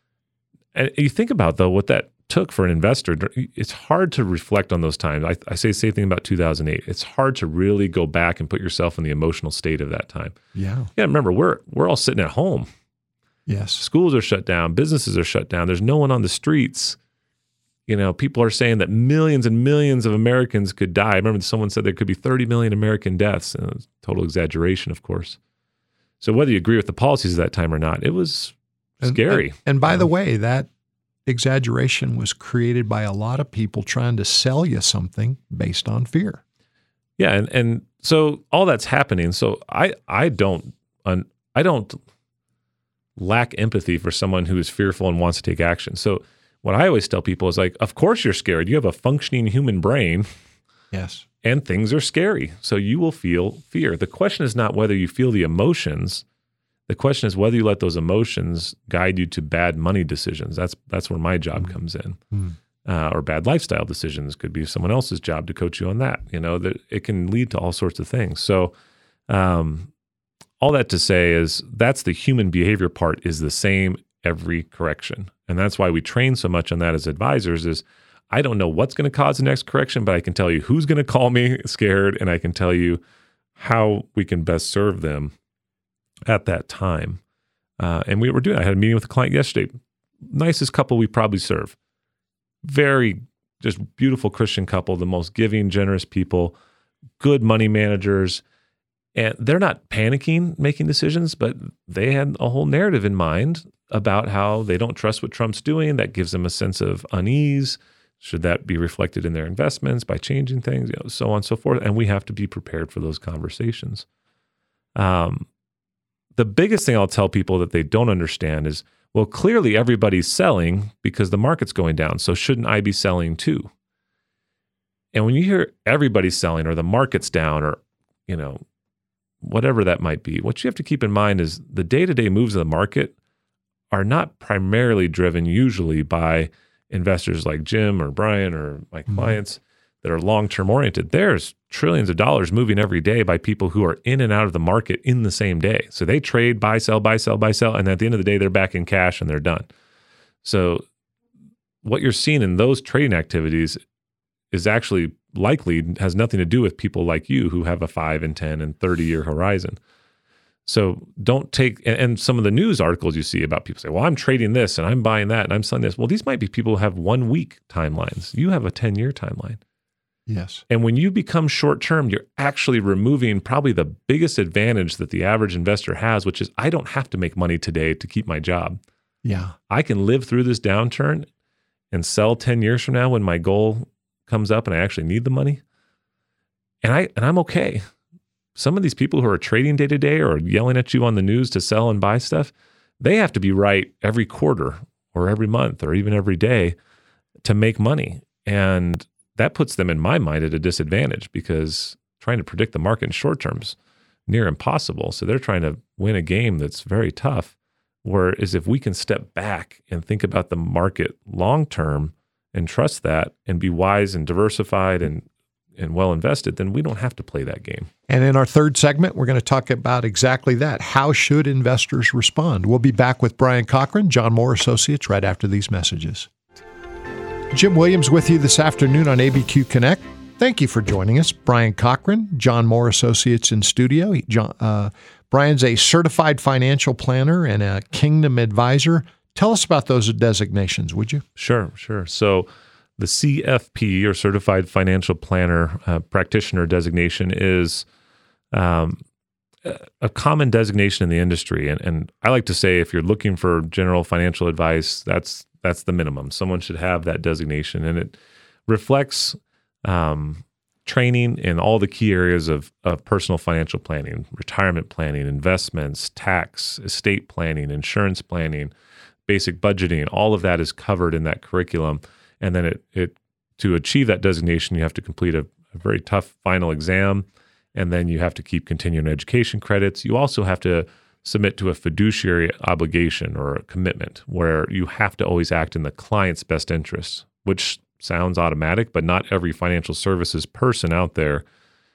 Speaker 3: And you think about, though, what that took for an investor. It's hard to reflect on those times. I, I say the same thing about two thousand eight. It's hard to really go back and put yourself in the emotional state of that time.
Speaker 2: Yeah.
Speaker 3: Yeah, remember, we're we're all sitting at home.
Speaker 2: Yes.
Speaker 3: Schools are shut down. Businesses are shut down. There's no one on the streets. You know, people are saying that millions and millions of Americans could die. I remember someone said there could be thirty million American deaths. And it was total exaggeration, of course. So whether you agree with the policies at that time or not, it was scary.
Speaker 2: And, and, and by the way, that exaggeration was created by a lot of people trying to sell you something based on fear.
Speaker 3: Yeah, and and so all that's happening. So I I don't I don't lack empathy for someone who is fearful and wants to take action. So what I always tell people is like, of course you're scared. You have a functioning human brain.
Speaker 2: Yes.
Speaker 3: And things are scary. So you will feel fear. The question is not whether you feel the emotions. The question is whether you let those emotions guide you to bad money decisions. That's that's where my job mm. comes in. Mm. Uh, or bad lifestyle decisions could be someone else's job to coach you on that. You know, that it can lead to all sorts of things. So um, all that to say is that's the human behavior part is the same every correction. And that's why we train so much on that as advisors is I don't know what's going to cause the next correction, but I can tell you who's going to call me scared, and I can tell you how we can best serve them at that time. Uh, and we were doing, I had a meeting with a client yesterday, nicest couple we probably serve. Very just beautiful Christian couple, the most giving, generous people, good money managers. And they're not panicking making decisions, but they had a whole narrative in mind about how they don't trust what Trump's doing. That gives them a sense of unease. Should that be reflected in their investments by changing things, you know, so on and so forth? And we have to be prepared for those conversations. Um, the biggest thing I'll tell people that they don't understand is, well, clearly everybody's selling because the market's going down. So shouldn't I be selling too? And when you hear everybody's selling or the market's down or, you know, whatever that might be, what you have to keep in mind is the day-to-day moves of the market are not primarily driven usually by investors like Jim or Brian or my mm-hmm. clients that are long-term oriented. There's trillions of dollars moving every day by people who are in and out of the market in the same day. So they trade, buy, sell, buy, sell, buy, sell, and at the end of the day, they're back in cash and they're done. So what you're seeing in those trading activities is actually likely has nothing to do with people like you who have a five and ten and thirty year horizon. So don't take, and, and some of the news articles you see about people say, well, I'm trading this and I'm buying that and I'm selling this. Well, these might be people who have one week timelines. You have a ten year timeline.
Speaker 2: Yes.
Speaker 3: And when you become short term, you're actually removing probably the biggest advantage that the average investor has, which is I don't have to make money today to keep my job.
Speaker 2: Yeah.
Speaker 3: I can live through this downturn and sell ten years from now when my goal comes up and I actually need the money. And I and I'm okay. Some of these people who are trading day to day or yelling at you on the news to sell and buy stuff, they have to be right every quarter or every month or even every day to make money. And that puts them, in my mind, at a disadvantage because trying to predict the market in short term is near impossible. So they're trying to win a game that's very tough. Whereas if we can step back and think about the market long term and trust that and be wise and diversified and and well invested, then we don't have to play that game.
Speaker 2: And in our third segment, we're going to talk about exactly that. How should investors respond? We'll be back with Brian Cochran, John Moore Associates, right after these messages. Jim Williams with you this afternoon on A B Q Connect. Thank you for joining us. Brian Cochran, John Moore Associates in studio. He, John, uh, Brian's a certified financial planner and a Kingdom advisor. Tell us about those designations, would you?
Speaker 3: Sure, sure. So the C F P, or Certified Financial Planner uh, Practitioner designation, is um, a common designation in the industry. And, and I like to say if you're looking for general financial advice, that's that's the minimum. Someone should have that designation. And it reflects um, training in all the key areas of, of personal financial planning, retirement planning, investments, tax, estate planning, insurance planning, basic budgeting. All of that is covered in that curriculum. And then it, it to achieve that designation, you have to complete a, a very tough final exam, and then you have to keep continuing education credits. You also have to submit to a fiduciary obligation or a commitment where you have to always act in the client's best interests, which sounds automatic, but not every financial services person out there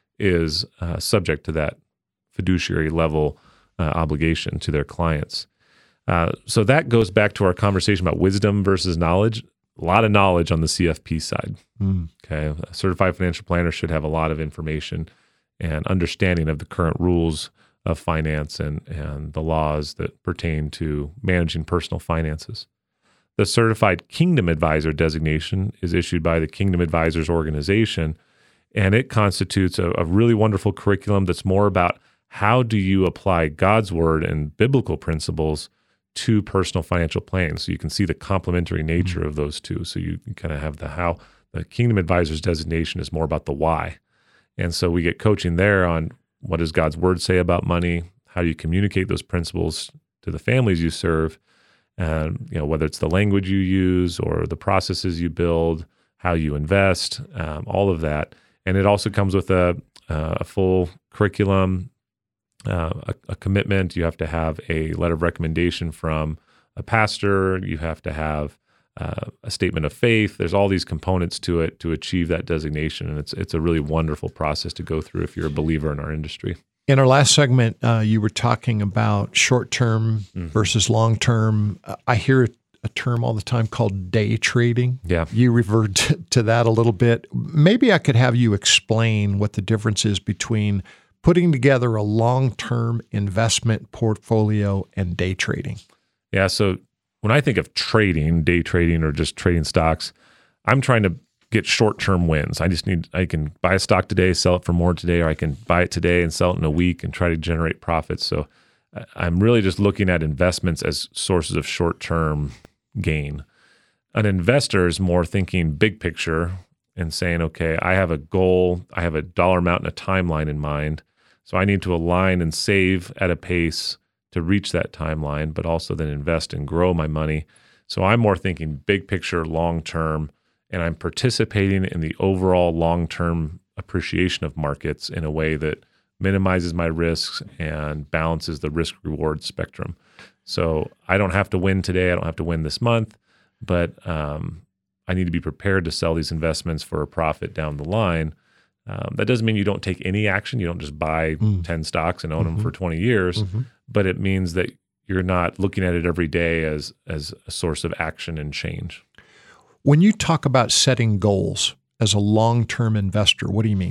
Speaker 3: is uh, subject to that fiduciary level uh, obligation to their clients. Uh, so that goes back to our conversation about wisdom versus knowledge. A lot of knowledge on the C F P side. Mm. Okay, a certified financial planner should have a lot of information and understanding of the current rules of finance and, and the laws that pertain to managing personal finances. The Certified Kingdom Advisor designation is issued by the Kingdom Advisors organization, and it constitutes a, a really wonderful curriculum that's more about how do you apply God's word and biblical principles to personal financial planning. So you can see the complementary nature mm-hmm. of those two. So you kind of have the how. The Kingdom Advisors designation is more about the why. And so we get coaching there on what does God's word say about money? How do you communicate those principles to the families you serve? And you know, whether it's the language you use or the processes you build, how you invest, um, all of that. And it also comes with a, a full curriculum, Uh, a, a commitment. You have to have a letter of recommendation from a pastor. You have to have uh, a statement of faith. There's all these components to it to achieve that designation, and it's it's a really wonderful process to go through if you're a believer in our industry.
Speaker 2: In our last segment, uh, you were talking about short-term mm-hmm. versus long-term. Uh, I hear a term all the time called day trading.
Speaker 3: Yeah.
Speaker 2: You referred to, to that a little bit. Maybe I could have you explain what the difference is between putting together a long-term investment portfolio and day trading?
Speaker 3: Yeah. So when I think of trading, day trading, or just trading stocks, I'm trying to get short-term wins. I just need, I can buy a stock today, sell it for more today, or I can buy it today and sell it in a week and try to generate profits. So I'm really just looking at investments as sources of short-term gain. An investor is more thinking big picture and saying, okay, I have a goal, I have a dollar amount and a timeline in mind. So I need to align and save at a pace to reach that timeline, but also then invest and grow my money. So I'm more thinking big picture, long-term, and I'm participating in the overall long-term appreciation of markets in a way that minimizes my risks and balances the risk-reward spectrum. So I don't have to win today. I don't have to win this month, but um, I need to be prepared to sell these investments for a profit down the line. Um, that doesn't mean you don't take any action. You don't just buy mm. ten stocks and own mm-hmm. them for twenty years, mm-hmm. but it means that you're not looking at it every day as as a source of action and change.
Speaker 2: When you talk about setting goals as a long-term investor, what do you mean?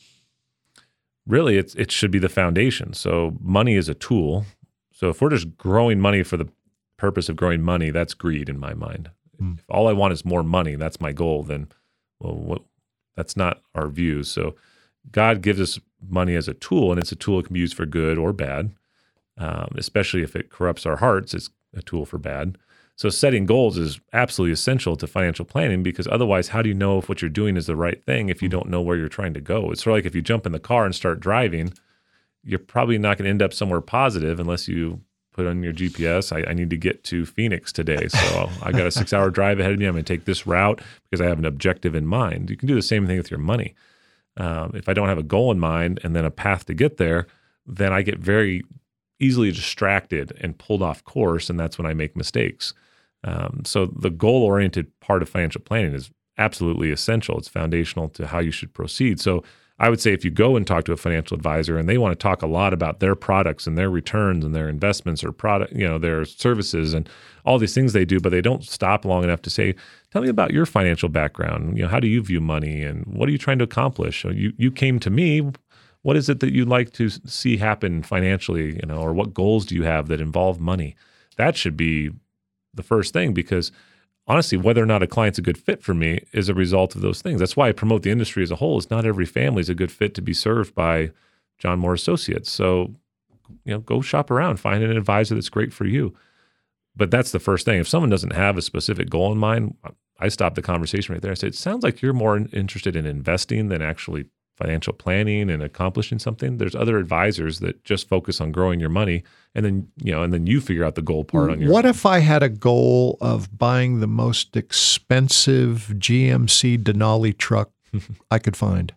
Speaker 3: Really, it's, it should be the foundation. So money is a tool. So if we're just growing money for the purpose of growing money, that's greed in my mind. Mm. If all I want is more money, that's my goal, then, well, what, that's not our view. So God gives us money as a tool, and it's a tool that can be used for good or bad, um, especially if it corrupts our hearts, it's a tool for bad. So setting goals is absolutely essential to financial planning, because otherwise, how do you know if what you're doing is the right thing if you don't know where you're trying to go? It's sort of like if you jump in the car and start driving, you're probably not going to end up somewhere positive unless you put on your G P S, I, I need to get to Phoenix today. So I got a six-hour drive ahead of me. I'm going to take this route because I have an objective in mind. You can do the same thing with your money. Um, if I don't have a goal in mind and then a path to get there, then I get very easily distracted and pulled off course, and that's when I make mistakes. Um, so the goal-oriented part of financial planning is absolutely essential. It's foundational to how you should proceed. So I would say if you go and talk to a financial advisor and they want to talk a lot about their products and their returns and their investments or product, you know, their services and all these things they do, but they don't stop long enough to say, tell me about your financial background. You know, how do you view money and what are you trying to accomplish? So you, you came to me. What is it that you'd like to see happen financially, you know, or what goals do you have that involve money? That should be the first thing, because honestly, whether or not a client's a good fit for me is a result of those things. That's why I promote the industry as a whole. Is not every family is a good fit to be served by John Moore Associates. So, you know, go shop around, find an advisor that's great for you. But that's the first thing. If someone doesn't have a specific goal in mind, I stop the conversation right there. I say, it sounds like you're more interested in investing than actually financial planning and accomplishing something. There's other advisors that just focus on growing your money, and then, you know, and then you figure out the goal part on your
Speaker 2: What
Speaker 3: own.
Speaker 2: if I had a goal of buying the most expensive G M C Denali truck I could find?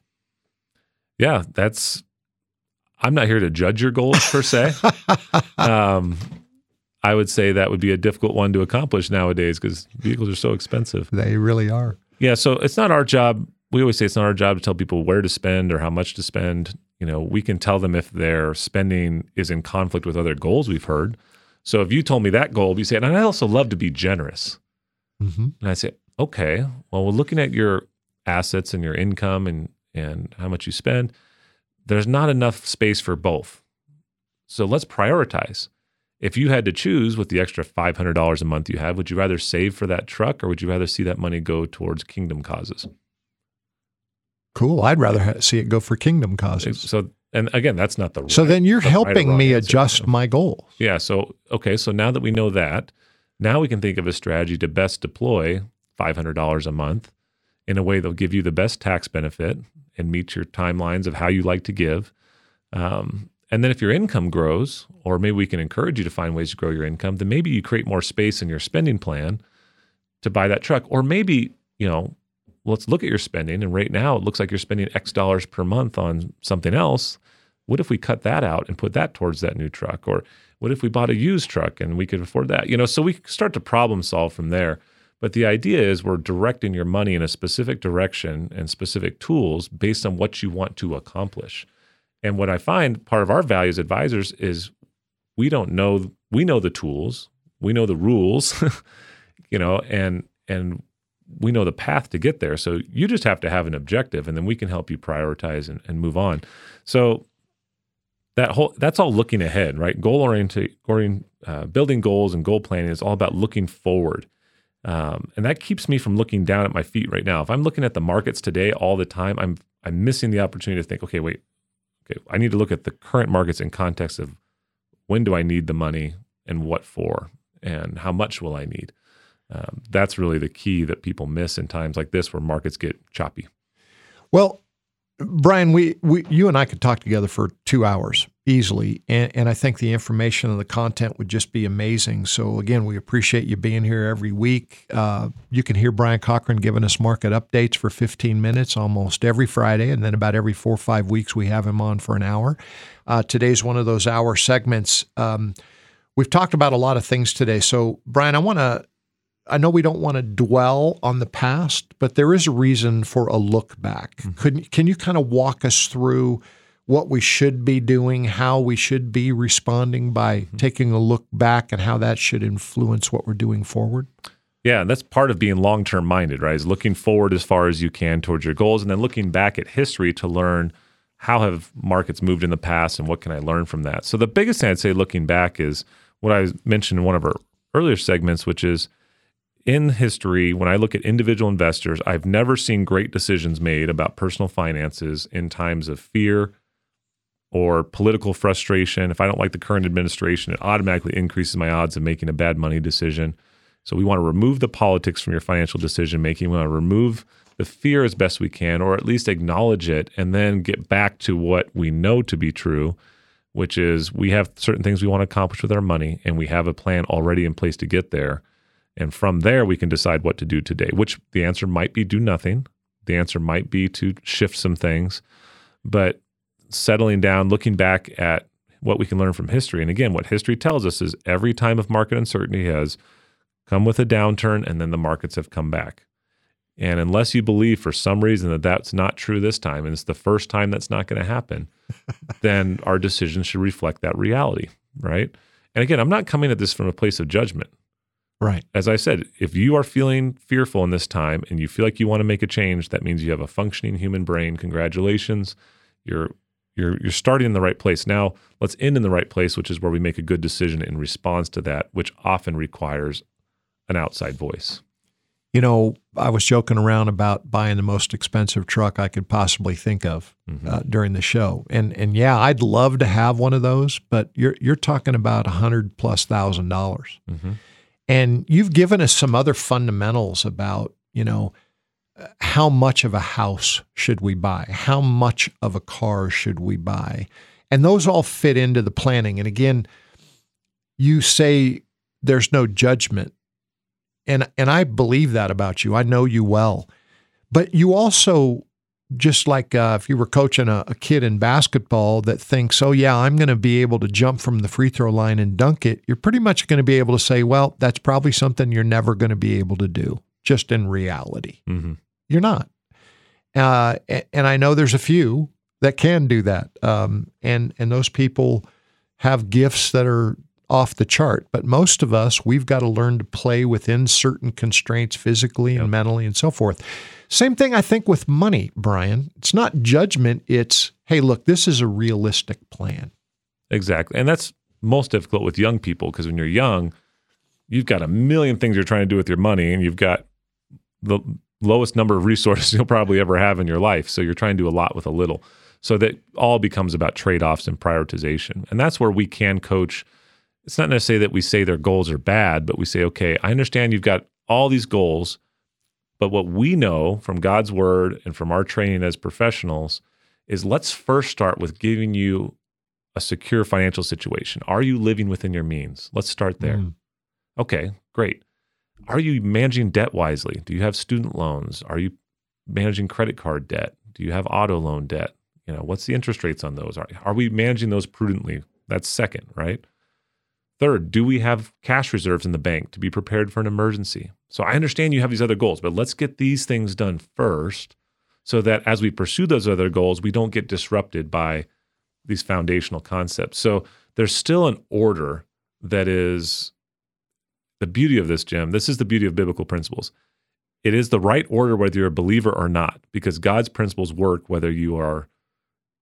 Speaker 3: Yeah, that's, I'm not here to judge your goals per se. um, I would say that would be a difficult one to accomplish nowadays because vehicles are so expensive.
Speaker 2: They really are.
Speaker 3: Yeah, so it's not our job. We always say it's not our job to tell people where to spend or how much to spend. You know, we can tell them if their spending is in conflict with other goals we've heard. So if you told me that goal, you say, and I also love to be generous. Mm-hmm. And I say, okay, well, we're looking at your assets and your income and, and how much you spend. There's not enough space for both. So let's prioritize. If you had to choose with the extra five hundred dollars a month you have, would you rather save for that truck or would you rather see that money go towards kingdom causes?
Speaker 2: Cool. I'd rather ha- see it go for kingdom causes.
Speaker 3: So, and again, that's not the right.
Speaker 2: So then you're
Speaker 3: the
Speaker 2: helping
Speaker 3: right
Speaker 2: me
Speaker 3: answer,
Speaker 2: adjust
Speaker 3: you know?
Speaker 2: my goals.
Speaker 3: Yeah. So, okay. So now that we know that, now we can think of a strategy to best deploy five hundred dollars a month in a way that'll give you the best tax benefit and meet your timelines of how you like to give. Um, and then if your income grows, or maybe we can encourage you to find ways to grow your income, then maybe you create more space in your spending plan to buy that truck. Or maybe, you know, let's look at your spending. And right now it looks like you're spending X dollars per month on something else. What if we cut that out and put that towards that new truck? Or what if we bought a used truck and we could afford that? You know, so we start to problem solve from there. But the idea is we're directing your money in a specific direction and specific tools based on what you want to accomplish. And what I find part of our value as advisors is we don't know, we know the tools, we know the rules, you know, and, and we know the path to get there. So you just have to have an objective and then we can help you prioritize and, and move on. So that whole that's all looking ahead, right? Goal oriented, uh, building goals and goal planning is all about looking forward. Um, and that keeps me from looking down at my feet right now. If I'm looking at the markets today all the time, I'm I'm missing the opportunity to think, okay, wait, okay, I need to look at the current markets in context of when do I need the money and what for, and how much will I need? Um, that's really the key that people miss in times like this where markets get choppy.
Speaker 2: Well, Brian, we, we you and I could talk together for two hours easily, and, and I think the information and the content would just be amazing. So again, we appreciate you being here every week. Uh, you can hear Brian Cochran giving us market updates for fifteen minutes almost every Friday, and then about every four or five weeks we have him on for an hour. Uh, today's one of those hour segments. Um, we've talked about a lot of things today. So Brian, I want to I know we don't want to dwell on the past, but there is a reason for a look back. Mm-hmm. Could, can you kind of walk us through what we should be doing, how we should be responding by mm-hmm. taking a look back, and how that should influence what we're doing forward?
Speaker 3: Yeah, that's part of being long-term minded, right? Is looking forward as far as you can towards your goals, and then looking back at history to learn how have markets moved in the past and what can I learn from that. So the biggest thing I'd say looking back is what I mentioned in one of our earlier segments, which is in history, when I look at individual investors, I've never seen great decisions made about personal finances in times of fear or political frustration. If I don't like the current administration, it automatically increases my odds of making a bad money decision. So we want to remove the politics from your financial decision making. We want to remove the fear as best we can, or at least acknowledge it, and then get back to what we know to be true, which is we have certain things we want to accomplish with our money, and we have a plan already in place to get there. And from there, we can decide what to do today, which the answer might be do nothing. The answer might be to shift some things. But settling down, looking back at what we can learn from history. And again, what history tells us is every time of market uncertainty has come with a downturn, and then the markets have come back. And unless you believe for some reason that that's not true this time, and it's the first time that's not going to happen, then our decisions should reflect that reality, right? And again, I'm not coming at this from a place of judgment.
Speaker 2: Right.
Speaker 3: As I said, if you are feeling fearful in this time and you feel like you want to make a change, that means you have a functioning human brain. Congratulations. You're you're you're starting in the right place. Now, let's end in the right place, which is where we make a good decision in response to that, which often requires an outside voice.
Speaker 2: You know, I was joking around about buying the most expensive truck I could possibly think of mm-hmm. uh, during the show. And and yeah, I'd love to have one of those, but you're you're talking about a hundred plus thousand dollars. Mm-hmm. And you've given us some other fundamentals about, you know, how much of a house should we buy? How much of a car should we buy? And those all fit into the planning. And again, you say there's no judgment. And and I believe that about you. I know you well. But you also, just like uh, if you were coaching a, a kid in basketball that thinks, oh, yeah, I'm going to be able to jump from the free throw line and dunk it, you're pretty much going to be able to say, well, that's probably something you're never going to be able to do, just in reality. Mm-hmm. You're not. Uh, and I know there's a few that can do that. Um, and, and those people have gifts that are off the chart. But most of us, we've got to learn to play within certain constraints physically and yep. mentally and so forth. Same thing, I think, with money, Brian. It's not judgment. It's, hey, look, this is a realistic plan.
Speaker 3: Exactly. And that's most difficult with young people, because when you're young, you've got a million things you're trying to do with your money, and you've got the lowest number of resources you'll probably ever have in your life. So you're trying to do a lot with a little. So that all becomes about trade-offs and prioritization. And that's where we can coach. It's not necessarily that we say their goals are bad, but we say, okay, I understand you've got all these goals, but what we know from God's word and from our training as professionals is let's first start with giving you a secure financial situation. Are you living within your means? Let's start there. Mm. Okay, great. Are you managing debt wisely? Do you have student loans? Are you managing credit card debt? Do you have auto loan debt? You know, what's the interest rates on those? Are, are we managing those prudently? That's second, right? Third, do we have cash reserves in the bank to be prepared for an emergency? So I understand you have these other goals, but let's get these things done first so that as we pursue those other goals, we don't get disrupted by these foundational concepts. So there's still an order that is the beauty of this, Jim. This is the beauty of biblical principles. It is the right order whether you're a believer or not, because God's principles work whether you are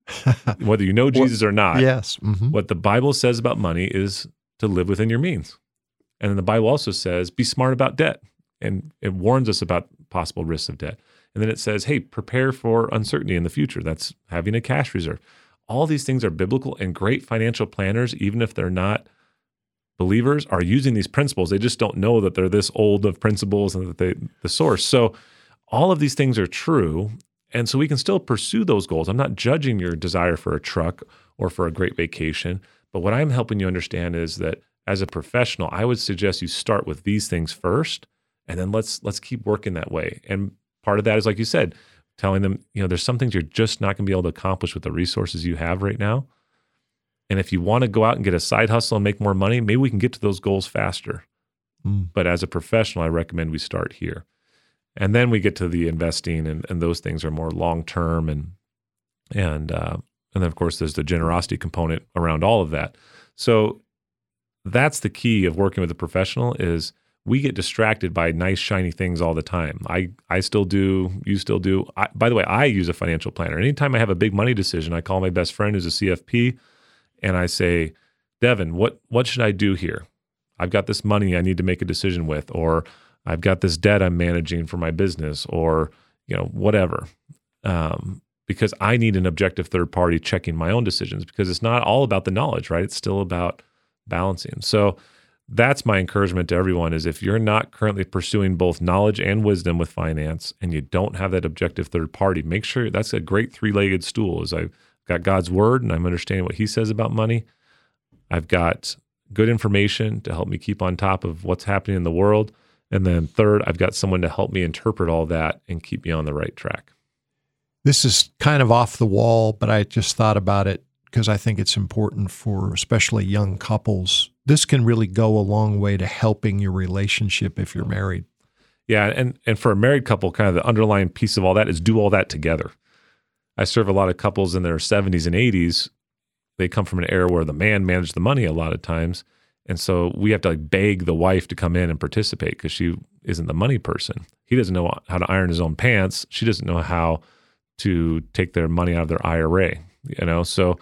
Speaker 3: Whether you know Jesus or not.
Speaker 2: Yes. Mm-hmm.
Speaker 3: What the Bible says about money is to live within your means. And then the Bible also says, be smart about debt. And it warns us about possible risks of debt. And then it says, hey, prepare for uncertainty in the future. That's having a cash reserve. All these things are biblical, and great financial planners, even if they're not believers, are using these principles. They just don't know that they're this old of principles and that they the source. So all of these things are true. And so we can still pursue those goals. I'm not judging your desire for a truck or for a great vacation. But what I'm helping you understand is that as a professional, I would suggest you start with these things first, and then let's let's keep working that way. And part of that is, like you said, telling them, you know, there's some things you're just not going to be able to accomplish with the resources you have right now. And if you want to go out and get a side hustle and make more money, maybe we can get to those goals faster. Mm. But as a professional, I recommend we start here. And then we get to the investing, and, and those things are more long-term. And, and, uh, and then, of course, there's the generosity component around all of that. So that's the key of working with a professional is we get distracted by nice, shiny things all the time. I, I still do. You still do. I, by the way, I use a financial planner. Anytime I have a big money decision, I call my best friend who's a C F P, and I say, Devin, what what should I do here? I've got this money I need to make a decision with, or I've got this debt I'm managing for my business, or you know whatever. Um, because I need an objective third party checking my own decisions, because it's not all about the knowledge, right? It's still about balancing. So that's my encouragement to everyone is if you're not currently pursuing both knowledge and wisdom with finance, and you don't have that objective third party, make sure that's a great three-legged stool. Is I've got God's word and I'm understanding what he says about money. I've got good information to help me keep on top of what's happening in the world. And then third, I've got someone to help me interpret all that and keep me on the right track.
Speaker 2: This is kind of off the wall, but I just thought about it because I think it's important for especially young couples. This can really go a long way to helping your relationship if you're married.
Speaker 3: Yeah, and and for a married couple, kind of the underlying piece of all that is do all that together. I serve a lot of couples in their seventies and eighties. They come from an era where the man managed the money a lot of times. And so we have to like beg the wife to come in and participate because she isn't the money person. He doesn't know how to iron his own pants. She doesn't know how to take their money out of their I R A, you know? So,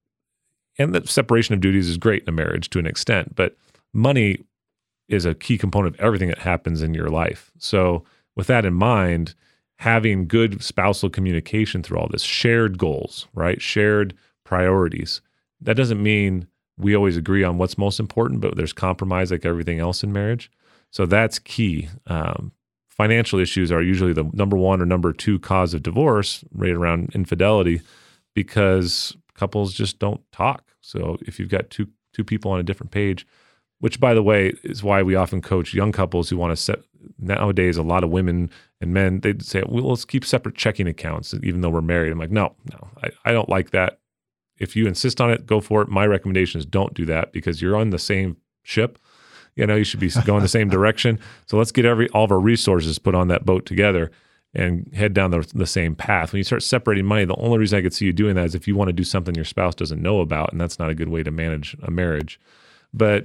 Speaker 3: and the separation of duties is great in a marriage to an extent, but money is a key component of everything that happens in your life. So with that in mind, having good spousal communication through all this, shared goals, right? Shared priorities. That doesn't mean we always agree on what's most important, but there's compromise like everything else in marriage. So that's key. Um, financial issues are usually the number one or number two cause of divorce, right around infidelity, because couples just don't talk. So if you've got two two people on a different page, which by the way is why we often coach young couples who want to set, nowadays a lot of women and men, they'd say, well, let's keep separate checking accounts even though we're married. I'm like, no, no, I, I don't like that. If you insist on it, go for it. My recommendation is don't do that because you're on the same ship. You know, you should be going the same direction. So let's get every all of our resources put on that boat together and head down the, the same path. When you start separating money, the only reason I could see you doing that is if you want to do something your spouse doesn't know about, and that's not a good way to manage a marriage. But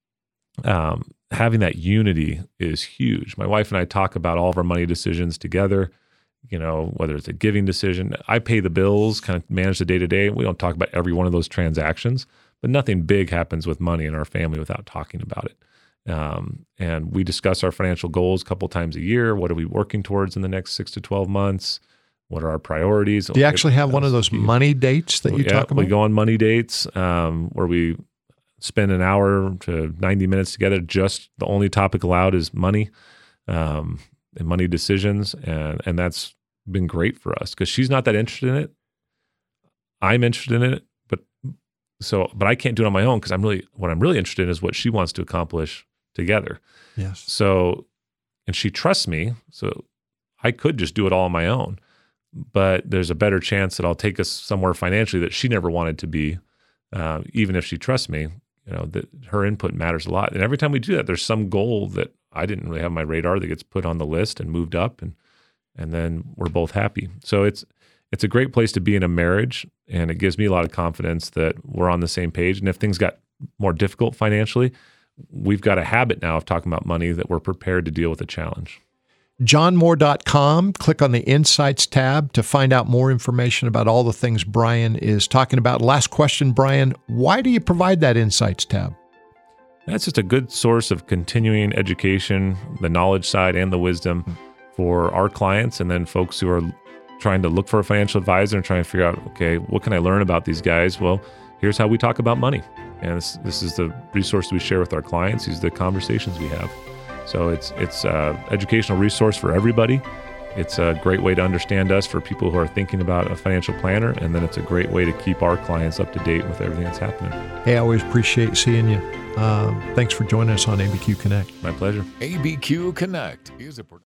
Speaker 3: um, having that unity is huge. My wife and I talk about all of our money decisions together. You know, whether it's a giving decision, I pay the bills, kind of manage the day-to-day. We don't talk about every one of those transactions, but nothing big happens with money in our family without talking about it. Um, and we discuss our financial goals a couple times a year. What are we working towards in the next six to twelve months? What are our priorities?
Speaker 2: Do you actually have one of those money dates that you
Speaker 3: yeah,
Speaker 2: talk about?
Speaker 3: We go on money dates um, where we spend an hour to ninety minutes together. Just the only topic allowed is money. Um, and money decisions, and and that's been great for us because she's not that interested in it. I'm interested in it, but so but I can't do it on my own because I'm really what I'm really interested in is what she wants to accomplish together.
Speaker 2: Yes.
Speaker 3: So, and she trusts me, so I could just do it all on my own, but there's a better chance that I'll take us somewhere financially that she never wanted to be, uh, even if she trusts me. You know, that her input matters a lot, and every time we do that, there's some goal that I didn't really have on my radar that gets put on the list and moved up, and and then we're both happy. So it's it's a great place to be in a marriage, and it gives me a lot of confidence that we're on the same page. And if things got more difficult financially, we've got a habit now of talking about money that we're prepared to deal with the challenge.
Speaker 2: john moore dot com. Click on the Insights tab to find out more information about all the things Brian is talking about. Last question, Brian, why do you provide that Insights tab?
Speaker 3: That's just a good source of continuing education, the knowledge side and the wisdom for our clients, and then folks who are trying to look for a financial advisor and trying to figure out, okay, what can I learn about these guys? Well, here's how we talk about money. And this, this is the resource we share with our clients. These are the conversations we have. So it's it's an educational resource for everybody. It's a great way to understand us for people who are thinking about a financial planner. And then it's a great way to keep our clients up to date with everything that's happening.
Speaker 2: Hey, I always appreciate seeing you. Uh, thanks for joining us on A B Q Connect.
Speaker 3: My pleasure.
Speaker 1: A B Q Connect is a